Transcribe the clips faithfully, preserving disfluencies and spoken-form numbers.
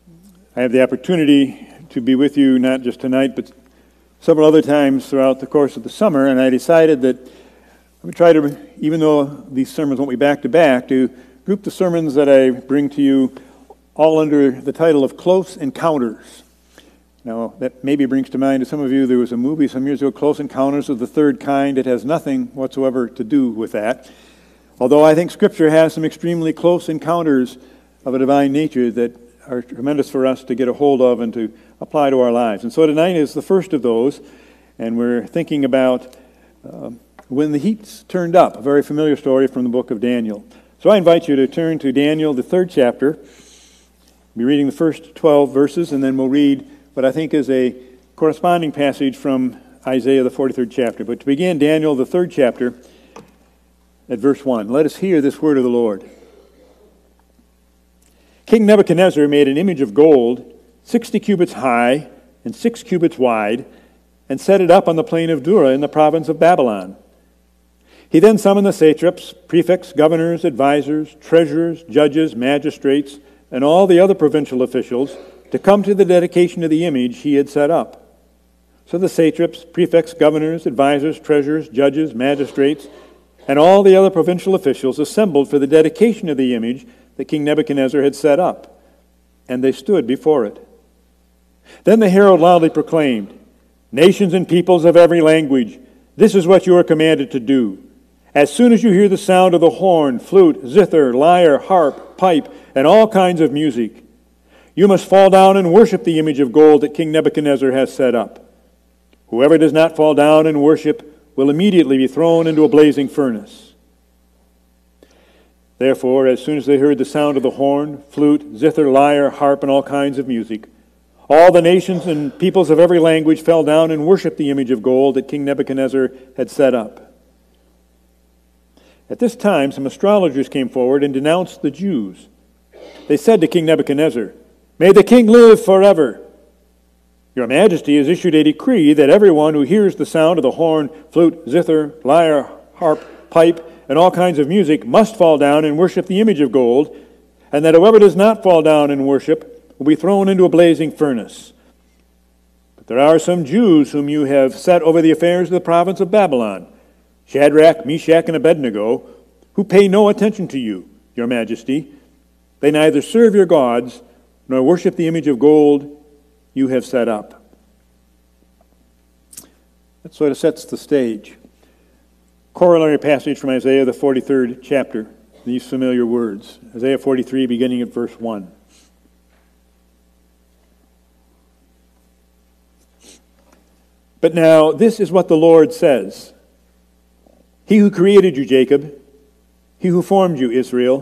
I have the opportunity to be with you not just tonight, but several other times throughout the course of the summer, and I decided that I would try to, even though these sermons won't be back-to-back, to group the sermons that I bring to you all under the title of Close Encounters. Now, that maybe brings to mind to some of you, there was a movie some years ago, Close Encounters of the Third Kind. It has nothing whatsoever to do with that. Although I think Scripture has some extremely close encounters of a divine nature that are tremendous for us to get a hold of and to apply to our lives. And so tonight is the first of those, and we're thinking about uh, when the heat's turned up, a very familiar story from the book of Daniel. So I invite you to turn to Daniel, the third chapter. We'll be reading the first twelve verses, and then we'll read what I think is a corresponding passage from Isaiah, the forty-third chapter. But to begin, Daniel, the third chapter, at verse one. Let us hear this word of the Lord. King Nebuchadnezzar made an image of gold, sixty cubits high and six cubits wide, and set it up on the plain of Dura in the province of Babylon. He then summoned the satraps, prefects, governors, advisors, treasurers, judges, magistrates, and all the other provincial officials to come to the dedication of the image he had set up. So the satraps, prefects, governors, advisors, treasurers, judges, magistrates, and all the other provincial officials assembled for the dedication of the image that King Nebuchadnezzar had set up, and they stood before it. Then the herald loudly proclaimed, "Nations and peoples of every language, this is what you are commanded to do. As soon as you hear the sound of the horn, flute, zither, lyre, harp, pipe, and all kinds of music, you must fall down and worship the image of gold that King Nebuchadnezzar has set up. Whoever does not fall down and worship will immediately be thrown into a blazing furnace." Therefore, as soon as they heard the sound of the horn, flute, zither, lyre, harp, and all kinds of music, all the nations and peoples of every language fell down and worshipped the image of gold that King Nebuchadnezzar had set up. At this time, some astrologers came forward and denounced the Jews. They said to King Nebuchadnezzar, "May the king live forever. Your Majesty has issued a decree that everyone who hears the sound of the horn, flute, zither, lyre, harp, pipe, and all kinds of music must fall down and worship the image of gold, and that whoever does not fall down and worship will be thrown into a blazing furnace. But there are some Jews whom you have set over the affairs of the province of Babylon, Shadrach, Meshach, and Abednego, who pay no attention to you, your Majesty. They neither serve your gods nor worship the image of gold you have set up." That sort of sets the stage. Corollary passage from Isaiah, the forty-third chapter, these familiar words. Isaiah forty-three, beginning at verse one. "But now this is what the Lord says. He who created you, Jacob, he who formed you, Israel,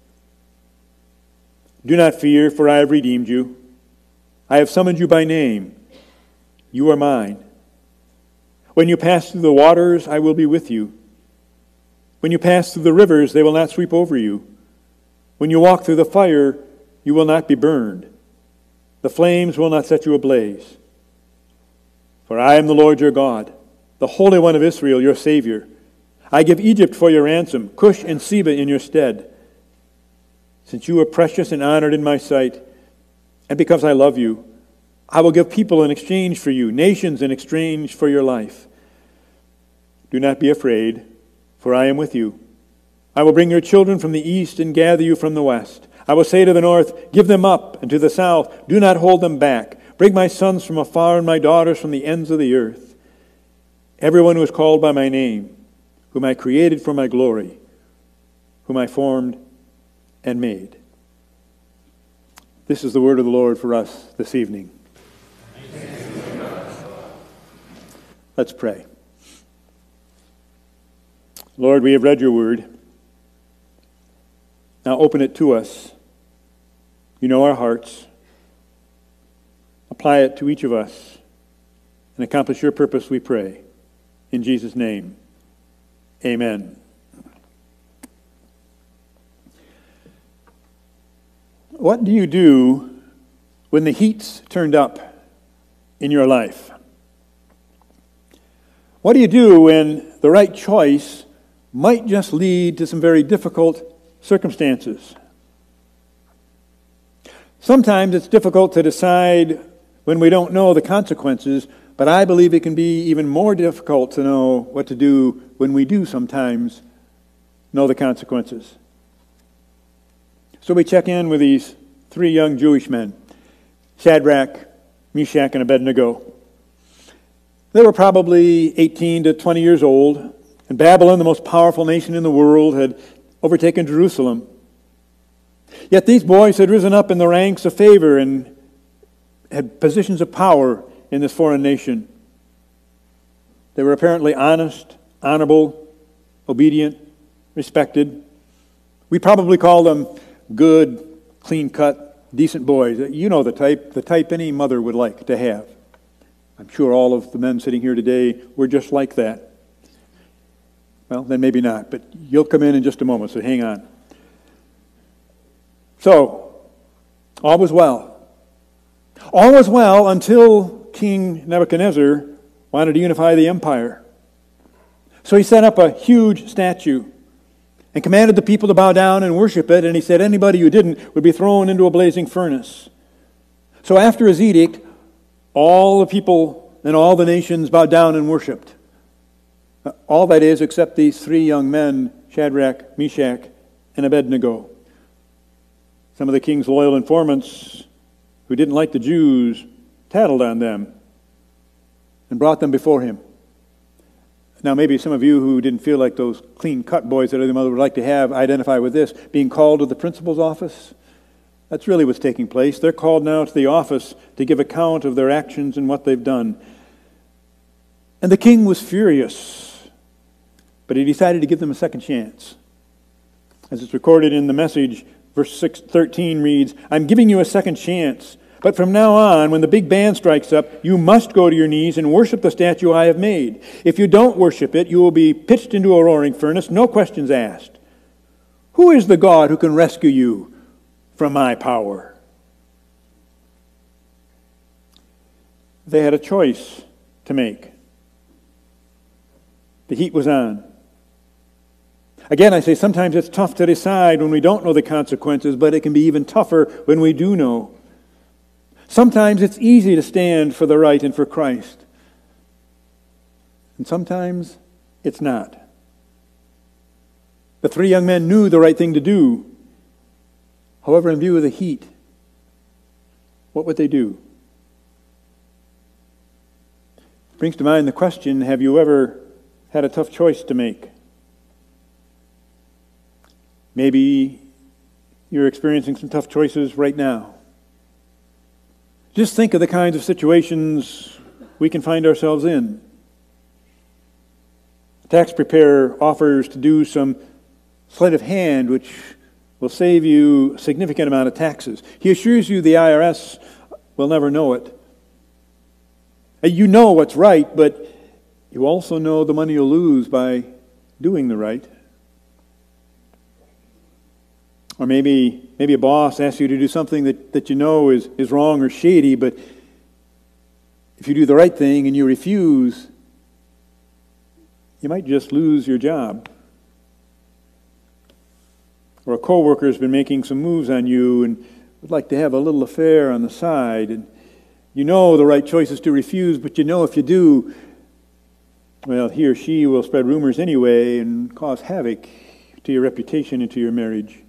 do not fear, for I have redeemed you. I have summoned you by name. You are mine. When you pass through the waters, I will be with you. When you pass through the rivers, they will not sweep over you. When you walk through the fire, you will not be burned. The flames will not set you ablaze. For I am the Lord your God, the Holy One of Israel, your Savior. I give Egypt for your ransom, Cush and Seba in your stead. Since you are precious and honored in my sight, and because I love you, I will give people in exchange for you, nations in exchange for your life. Do not be afraid, for I am with you. I will bring your children from the east and gather you from the west. I will say to the north, give them up, and to the south, do not hold them back. Bring my sons from afar and my daughters from the ends of the earth. Everyone who is called by my name, whom I created for my glory, whom I formed and made." This is the word of the Lord for us this evening. Let's pray. Lord, we have read your word. Now open it to us. You know our hearts. Apply it to each of us and accomplish your purpose, we pray. In Jesus' name, amen. What do you do when the heat's turned up in your life? What do you do when the right choice might just lead to some very difficult circumstances? Sometimes it's difficult to decide when we don't know the consequences, but I believe it can be even more difficult to know what to do when we do sometimes know the consequences. So we check in with these three young Jewish men, Shadrach, Meshach, and Abednego. They were probably eighteen to twenty years old, and Babylon, the most powerful nation in the world, had overtaken Jerusalem. Yet these boys had risen up in the ranks of favor and had positions of power in this foreign nation. They were apparently honest, honorable, obedient, respected. We probably call them good, clean-cut, decent boys. You know the type, the type any mother would like to have. I'm sure all of the men sitting here today were just like that. Well, then maybe not, but you'll come in in just a moment, so hang on. So, all was well. All was well until King Nebuchadnezzar wanted to unify the empire. So he set up a huge statue and commanded the people to bow down and worship it, and he said anybody who didn't would be thrown into a blazing furnace. So after his edict, all the people and all the nations bowed down and worshipped. All that is, except these three young men, Shadrach, Meshach, and Abednego. Some of the king's loyal informants who didn't like the Jews tattled on them and brought them before him. Now, maybe some of you who didn't feel like those clean-cut boys that other mother would like to have identify with this. Being called to the principal's office, that's really what's taking place. They're called now to the office to give account of their actions and what they've done. And the king was furious, but he decided to give them a second chance. As it's recorded in the Message, verse six, thirteen reads, "I'm giving you a second chance. But from now on, when the big band strikes up, you must go to your knees and worship the statue I have made. If you don't worship it, you will be pitched into a roaring furnace, no questions asked. Who is the God who can rescue you from my power?" They had a choice to make. The heat was on. Again, I say sometimes it's tough to decide when we don't know the consequences, but it can be even tougher when we do know. Sometimes it's easy to stand for the right and for Christ. And sometimes it's not. The three young men knew the right thing to do. However, in view of the heat, what would they do? It brings to mind the question, have you ever had a tough choice to make? Maybe you're experiencing some tough choices right now. Just think of the kinds of situations we can find ourselves in. A tax preparer offers to do some sleight of hand, which will save you a significant amount of taxes. He assures you the I R S will never know it. You know what's right, but you also know the money you'll lose by doing the right. Or maybe maybe a boss asks you to do something that, that you know is, is wrong or shady, but if you do the right thing and you refuse, you might just lose your job. Or a coworker has been making some moves on you and would like to have a little affair on the side, and you know the right choice is to refuse, but you know if you do, well, he or she will spread rumors anyway and cause havoc to your reputation and to your marriage.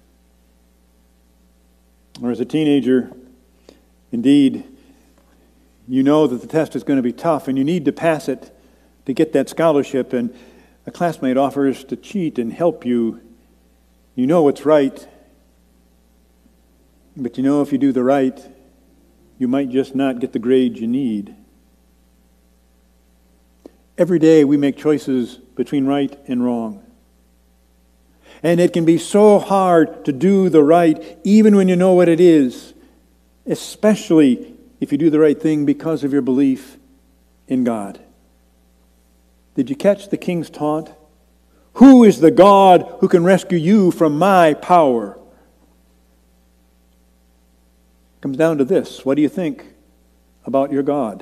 Or as a teenager, indeed, you know that the test is going to be tough and you need to pass it to get that scholarship, and a classmate offers to cheat and help you. You know what's right, but you know if you do the right, you might just not get the grades you need. Every day we make choices between right and wrong. And it can be so hard to do the right, even when you know what it is, especially if you do the right thing because of your belief in God. Did you catch the king's taunt? Who is the God who can rescue you from my power? It comes down to this. What do you think about your God?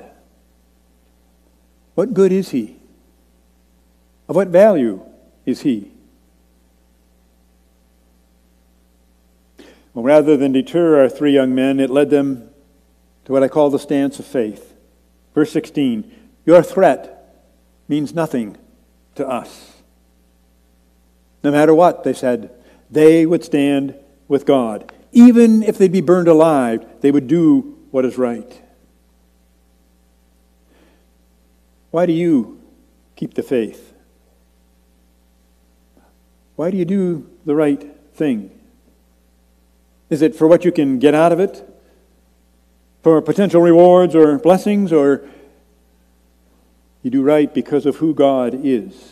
What good is he? Of what value is he? Well, rather than deter our three young men, it led them to what I call the stance of faith. Verse sixteen, your threat means nothing to us. No matter what, they said, they would stand with God. Even if they'd be burned alive, they would do what is right. Why do you keep the faith? Why do you do the right thing? Is it for what you can get out of it? For potential rewards or blessings? Or you do right because of who God is?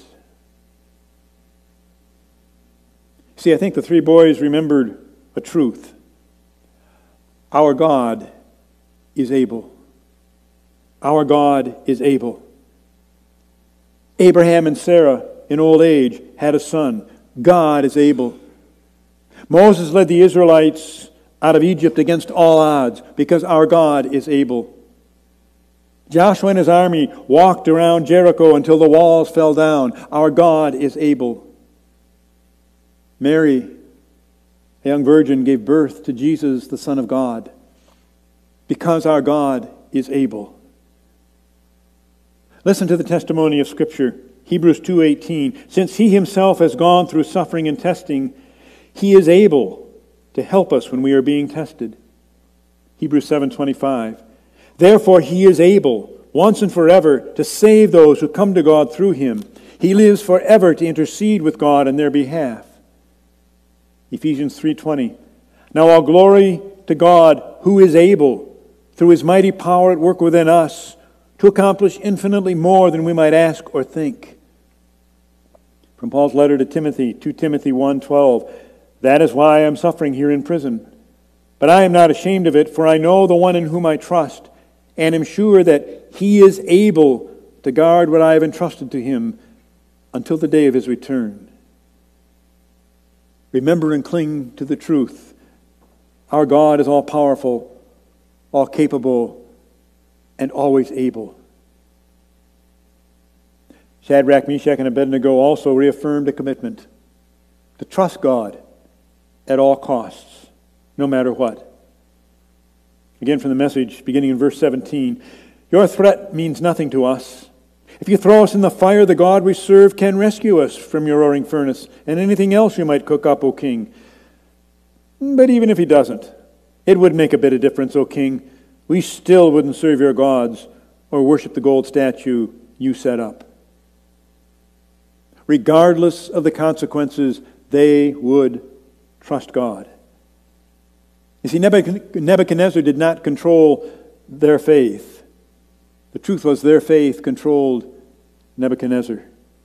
See, I think the three boys remembered a truth. Our God is able. Our God is able. Abraham and Sarah, in old age, had a son. God is able. Moses led the Israelites out of Egypt against all odds because our God is able. Joshua and his army walked around Jericho until the walls fell down. Our God is able. Mary, a young virgin, gave birth to Jesus, the Son of God, because our God is able. Listen to the testimony of Scripture, Hebrews two eighteen. Since he himself has gone through suffering and testing, he is able to help us when we are being tested. Hebrews seven twenty-five. Therefore he is able, once and forever, to save those who come to God through him. He lives forever to intercede with God on their behalf. Ephesians three twenty. Now all glory to God who is able, through his mighty power at work within us, to accomplish infinitely more than we might ask or think. From Paul's letter to Timothy, Second Timothy one twelve. That is why I am suffering here in prison. But I am not ashamed of it, for I know the one in whom I trust, and am sure that he is able to guard what I have entrusted to him until the day of his return. Remember and cling to the truth. Our God is all-powerful, all-capable, and always able. Shadrach, Meshach, and Abednego also reaffirmed a commitment to trust God at all costs, no matter what. Again from the Message, beginning in verse seventeen. Your threat means nothing to us. If you throw us in the fire, the God we serve can rescue us from your roaring furnace and anything else you might cook up, O king. But even if he doesn't, it would make a bit of difference, O king. We still wouldn't serve your gods or worship the gold statue you set up. Regardless of the consequences, they would trust God. You see, Nebuchadnezzar did not control their faith. The truth was their faith controlled Nebuchadnezzar.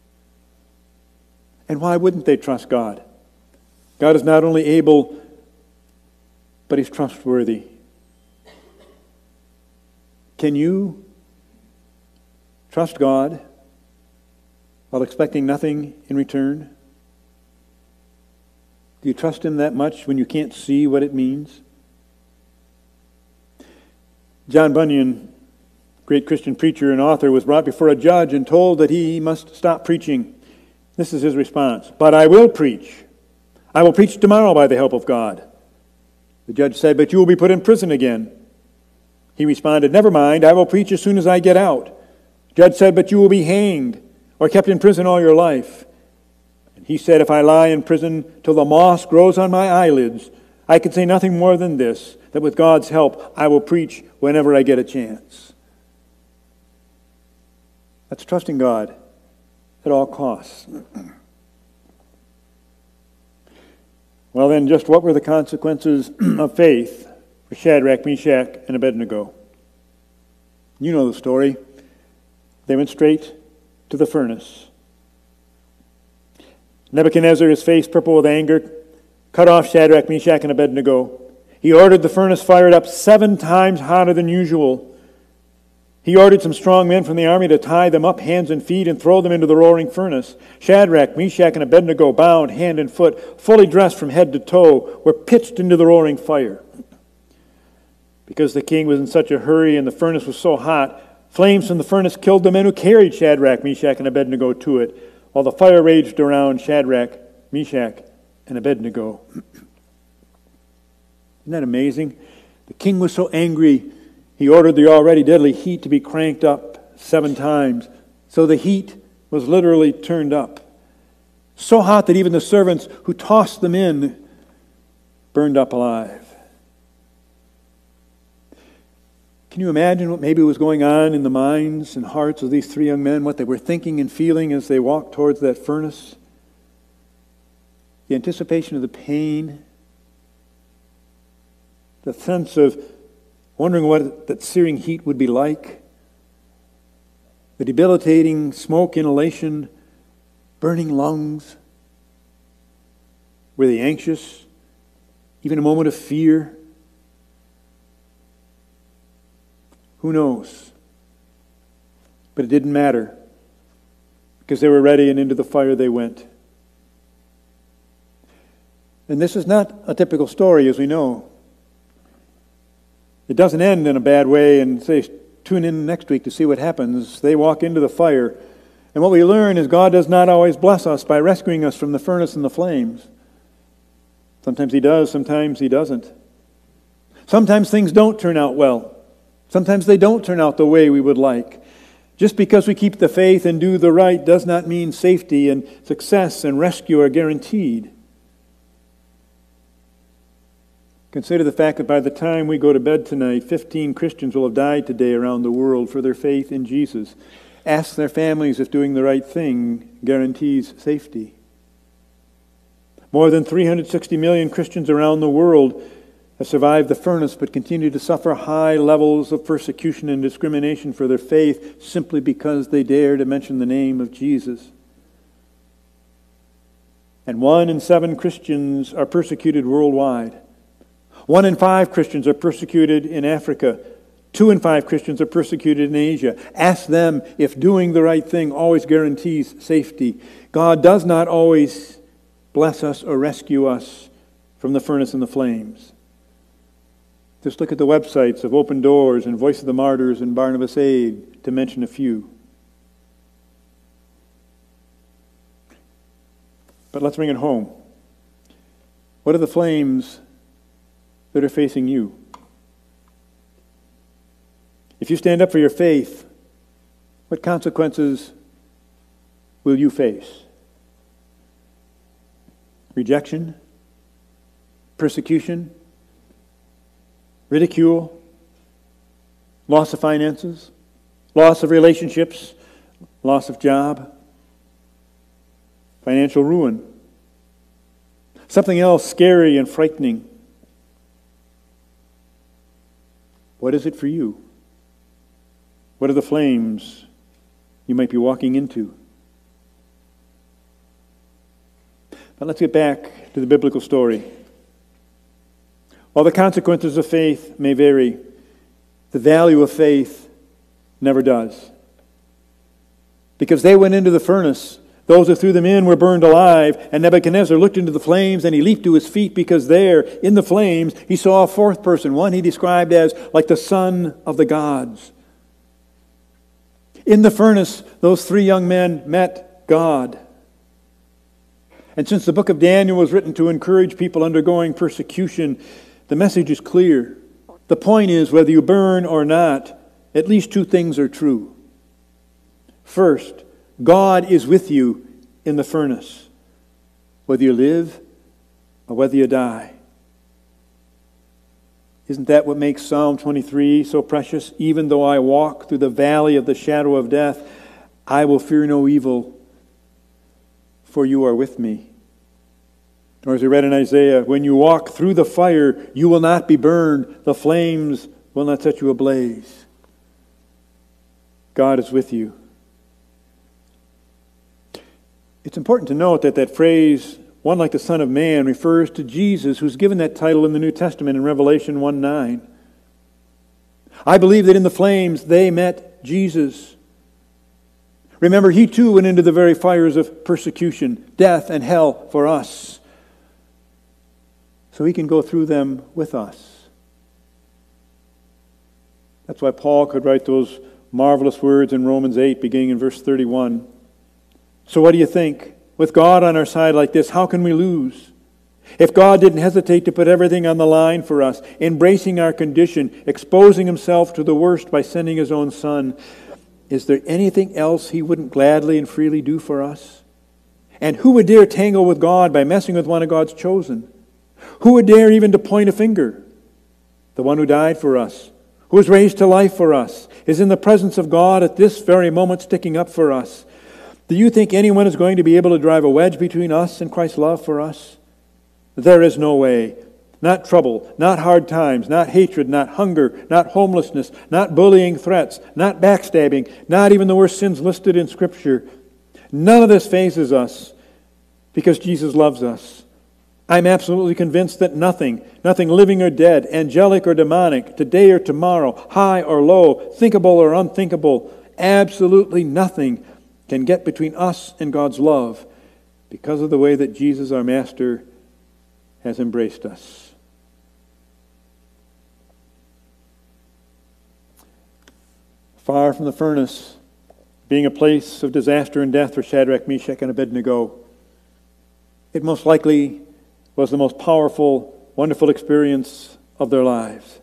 And why wouldn't they trust God? God is not only able, but he's trustworthy. Can you trust God while expecting nothing in return? Do you trust him that much when you can't see what it means? John Bunyan, great Christian preacher and author, was brought before a judge and told that he must stop preaching. This is his response. But I will preach. I will preach tomorrow by the help of God. The judge said, but you will be put in prison again. He responded, never mind, I will preach as soon as I get out. The judge said, but you will be hanged or kept in prison all your life. And he said, if I lie in prison till the moss grows on my eyelids, I can say nothing more than this, that with God's help, I will preach whenever I get a chance. That's trusting God at all costs. Well then, just what were the consequences of faith for Shadrach, Meshach, and Abednego? You know the story. They went straight to the furnace. Nebuchadnezzar, his face purple with anger, cut off Shadrach, Meshach, and Abednego. He ordered the furnace fired up seven times hotter than usual. He ordered some strong men from the army to tie them up hands and feet and throw them into the roaring furnace. Shadrach, Meshach, and Abednego, bound hand and foot, fully dressed from head to toe, were pitched into the roaring fire. Because the king was in such a hurry and the furnace was so hot, flames from the furnace killed the men who carried Shadrach, Meshach, and Abednego to it, while the fire raged. raged around Shadrach, Meshach, and Abednego. Isn't that amazing? The king was so angry, he ordered the already deadly heat to be cranked up seven times. So the heat was literally turned up. So hot that even the servants who tossed them in burned up alive. Can you imagine what maybe was going on in the minds and hearts of these three young men, what they were thinking and feeling as they walked towards that furnace? The anticipation of the pain, the sense of wondering what that searing heat would be like, the debilitating smoke inhalation, burning lungs. Were they anxious? Even a moment of fear? Who knows? But it didn't matter, because they were ready and into the fire they went. And this is not a typical story, as we know. It doesn't end in a bad way and say, tune in next week to see what happens. They walk into the fire. And what we learn is God does not always bless us by rescuing us from the furnace and the flames. Sometimes He does, sometimes He doesn't. Sometimes things don't turn out well. Sometimes they don't turn out the way we would like. Just because we keep the faith and do the right does not mean safety and success and rescue are guaranteed. Consider the fact that by the time we go to bed tonight, fifteen Christians will have died today around the world for their faith in Jesus. Ask their families if doing the right thing guarantees safety. More than three hundred sixty million Christians around the world have survived the furnace but continue to suffer high levels of persecution and discrimination for their faith simply because they dare to mention the name of Jesus. And one in seven Christians are persecuted worldwide. One in five Christians are persecuted in Africa. Two in five Christians are persecuted in Asia. Ask them if doing the right thing always guarantees safety. God does not always bless us or rescue us from the furnace and the flames. Just look at the websites of Open Doors and Voice of the Martyrs and Barnabas Aid, to mention a few. But let's bring it home. What are the flames that are facing you? If you stand up for your faith, what consequences will you face? Rejection? Persecution? Ridicule? Loss of finances? Loss of relationships? Loss of job? Financial ruin? Something else scary and frightening? What is it for you? What are the flames you might be walking into? But let's get back to the biblical story. While the consequences of faith may vary, the value of faith never does. Because they went into the furnace, those who threw them in were burned alive, and Nebuchadnezzar looked into the flames and he leaped to his feet because there, in the flames, he saw a fourth person, one he described as like the son of the gods. In the furnace, those three young men met God. And since the book of Daniel was written to encourage people undergoing persecution, the message is clear. The point is, whether you burn or not, at least two things are true. First, God is with you in the furnace, whether you live or whether you die. Isn't that what makes Psalm twenty-three so precious? Even though I walk through the valley of the shadow of death, I will fear no evil, for you are with me. Or as we read in Isaiah, when you walk through the fire, you will not be burned. The flames will not set you ablaze. God is with you. It's important to note that that phrase, one like the Son of Man, refers to Jesus, who's given that title in the New Testament in Revelation one nine. I believe that in the flames they met Jesus. Remember, he too went into the very fires of persecution, death, and hell for us. So he can go through them with us. That's why Paul could write those marvelous words in Romans eight, beginning in verse thirty-one. So what do you think? With God on our side like this, how can we lose? If God didn't hesitate to put everything on the line for us, embracing our condition, exposing himself to the worst by sending his own Son, is there anything else he wouldn't gladly and freely do for us? And who would dare tangle with God by messing with one of God's chosen? Who would dare even to point a finger? The one who died for us, who was raised to life for us, is in the presence of God at this very moment sticking up for us. Do you think anyone is going to be able to drive a wedge between us and Christ's love for us? There is no way. Not trouble, not hard times, not hatred, not hunger, not homelessness, not bullying threats, not backstabbing, not even the worst sins listed in Scripture. None of this phases us because Jesus loves us. I'm absolutely convinced that nothing, nothing living or dead, angelic or demonic, today or tomorrow, high or low, thinkable or unthinkable, absolutely nothing can get between us and God's love because of the way that Jesus, our Master, has embraced us. Far from the furnace, being a place of disaster and death for Shadrach, Meshach, and Abednego, it most likely was the most powerful, wonderful experience of their lives.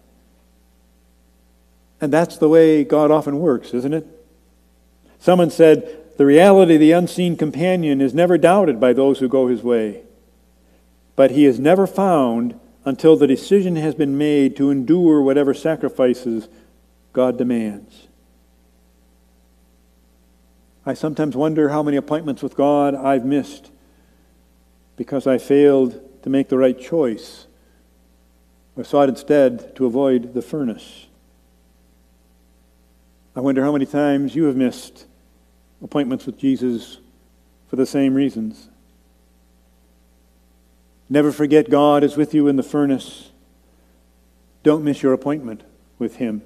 And that's the way God often works, isn't it? Someone said, the reality of the unseen companion is never doubted by those who go his way. But he is never found until the decision has been made to endure whatever sacrifices God demands. I sometimes wonder how many appointments with God I've missed because I failed to make the right choice or sought instead to avoid the furnace. I wonder how many times you have missed appointments with Jesus for the same reasons. Never forget God is with you in the furnace. Don't miss your appointment with him.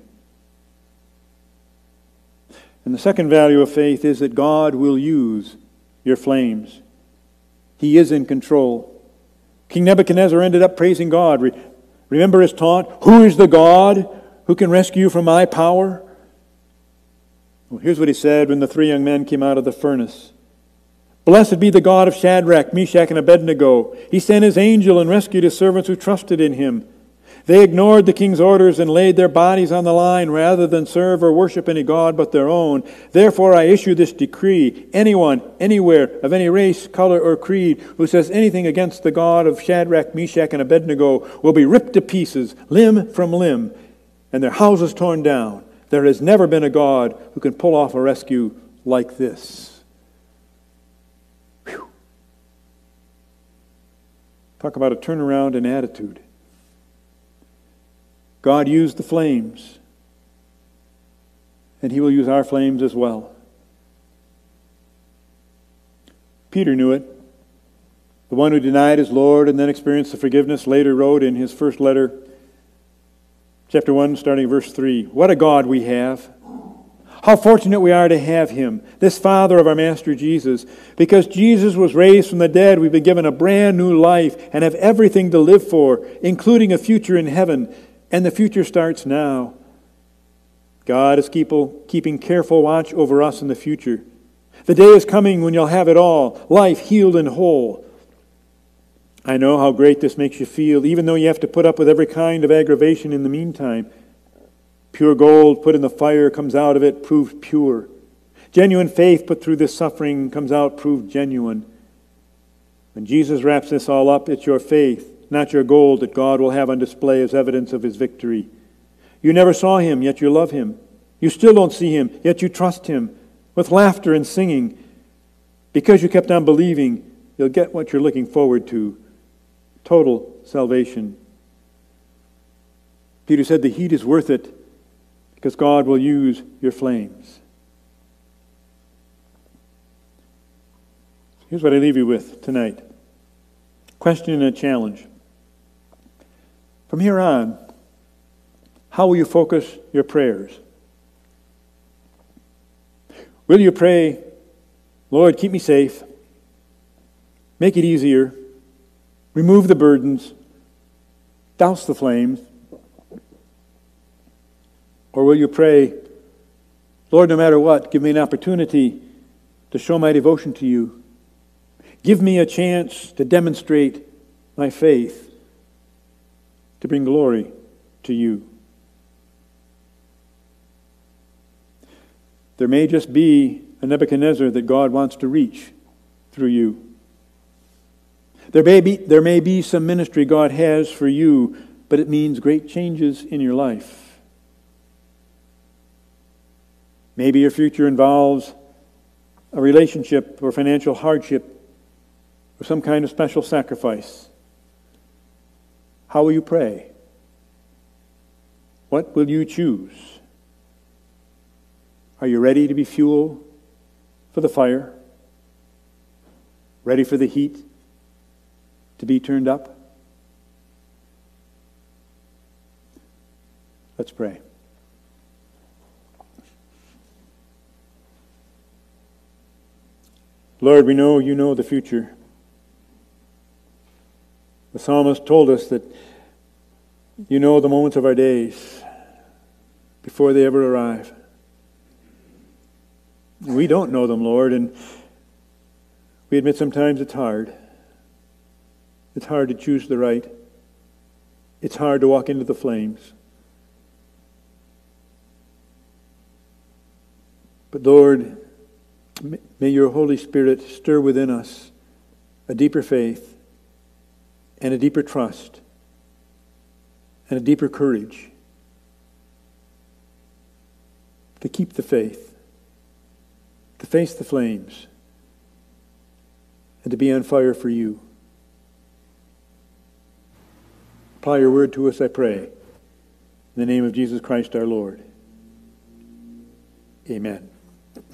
And the second value of faith is that God will use your flames. He is in control. King Nebuchadnezzar ended up praising God. Remember his taunt, "Who is the God who can rescue you from my power?" Well, here's what he said when the three young men came out of the furnace. "Blessed be the God of Shadrach, Meshach, and Abednego. He sent his angel and rescued his servants who trusted in him. They ignored the king's orders and laid their bodies on the line rather than serve or worship any god but their own. Therefore I issue this decree. Anyone, anywhere, of any race, color, or creed who says anything against the God of Shadrach, Meshach, and Abednego will be ripped to pieces, limb from limb, and their houses torn down. There has never been a God who can pull off a rescue like this." Whew. Talk about a turnaround in attitude. God used the flames, and he will use our flames as well. Peter knew it. The one who denied his Lord and then experienced the forgiveness later wrote in his first letter, chapter one, starting verse three, "What a God we have! How fortunate we are to have him, this Father of our Master Jesus. Because Jesus was raised from the dead, we've been given a brand new life and have everything to live for, including a future in heaven. And the future starts now. God is keep, keeping careful watch over us in the future. The day is coming when you'll have it all, life healed and whole. I know how great this makes you feel, even though you have to put up with every kind of aggravation in the meantime. Pure gold put in the fire comes out of it proved pure. Genuine faith put through this suffering comes out proved genuine. When Jesus wraps this all up, it's your faith, not your gold, that God will have on display as evidence of his victory. You never saw him, yet you love him. You still don't see him, yet you trust him. With laughter and singing. Because you kept on believing, you'll get what you're looking forward to. Total salvation. Peter said the heat is worth it because God will use your flames. Here's what I leave you with tonight. Question and a challenge. From here on, how will you focus your prayers? Will you pray, Lord, keep me safe, make it easier, remove the burdens, douse the flames? Or will you pray, Lord, no matter what, give me an opportunity to show my devotion to you. Give me a chance to demonstrate my faith to bring glory to you. There may just be a Nebuchadnezzar that God wants to reach through you. There may be, there may be some ministry God has for you, but it means great changes in your life. Maybe your future involves a relationship or financial hardship or some kind of special sacrifice. How will you pray? What will you choose? Are you ready to be fuel for the fire? Ready for the heat to be turned up? Let's pray. Lord, we know you know the future. The psalmist told us that you know the moments of our days before they ever arrive. We don't know them, Lord, and we admit sometimes it's hard. It's hard to choose the right. It's hard to walk into the flames. But Lord, may your Holy Spirit stir within us a deeper faith and a deeper trust and a deeper courage to keep the faith, to face the flames, and to be on fire for you. Apply your word to us, I pray. In the name of Jesus Christ our Lord. Amen.